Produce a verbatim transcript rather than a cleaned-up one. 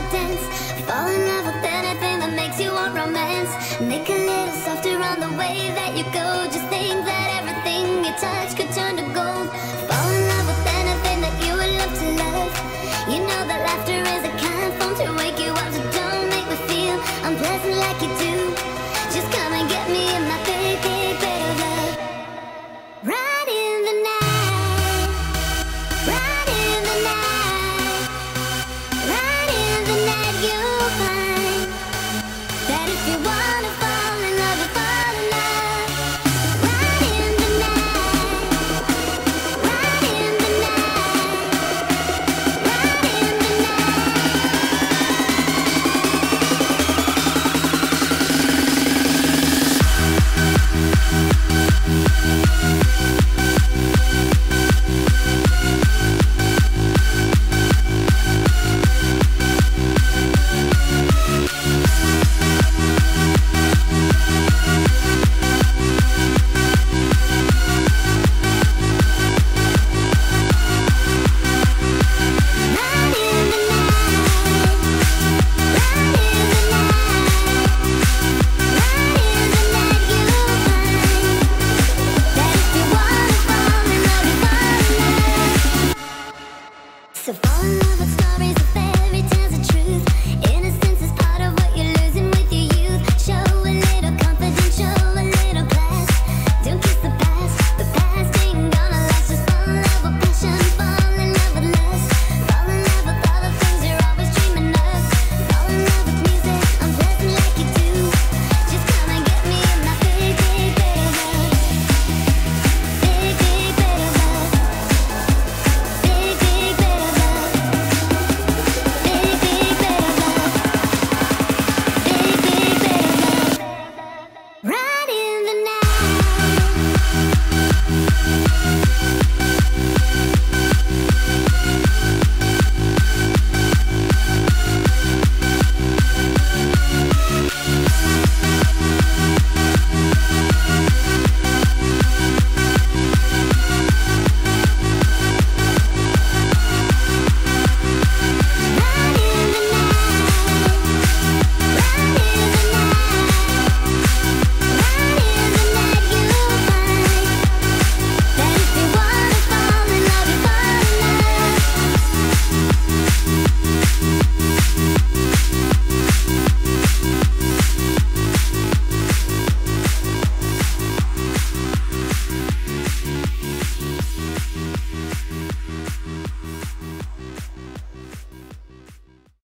dance. Fall in love with anything that makes you want romance. Make a little softer on the way that you go. Just think that everything you touch could turn to gold. Fall in love with anything that you would love to love. You know that laughter is a kind form to wake you up. So don't make me feel unpleasant like you do. Just come and get me in my big, big bed of love. Right in the night, right in the night, right in the night you'll find that if you wanna fall in love, you fall in love. Right in the night, right in the night, right in the so fall in love with stories of fairy tales of truth. Innocence is part of what you're losing with your youth. Show a little confidence, show a little class. Don't kiss the past, the past ain't gonna last. Just fall in love with passion, fall in love with lust. Fall in love with all the things you're always dreaming of. Fall in love with music, unpleasant like you do. Just come and get me in my big, big bed of love. Big, big bed of love. Big, big bed of love. Big, big bed of love. Big, big bed of love. Right in the night.